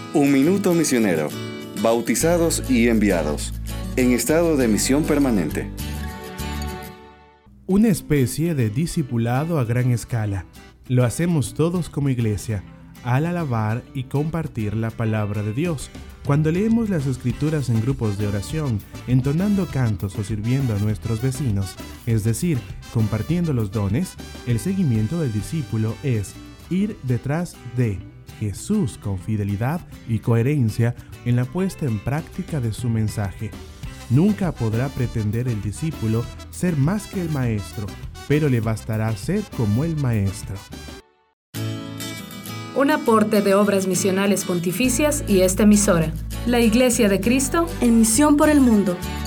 Un minuto misionero. Bautizados y enviados. En estado de misión permanente. Una especie de discipulado a gran escala. Lo hacemos todos como iglesia, al alabar y compartir la palabra de Dios. Cuando leemos las Escrituras en grupos de oración, entonando cantos o sirviendo a nuestros vecinos, es decir, compartiendo los dones, el seguimiento del discípulo es ir detrás de Jesús con fidelidad y coherencia en la puesta en práctica de su mensaje. Nunca podrá pretender el discípulo ser más que el maestro, pero le bastará ser como el maestro. Un aporte de Obras Misionales Pontificias y esta emisora, la Iglesia de Cristo, en misión por el mundo.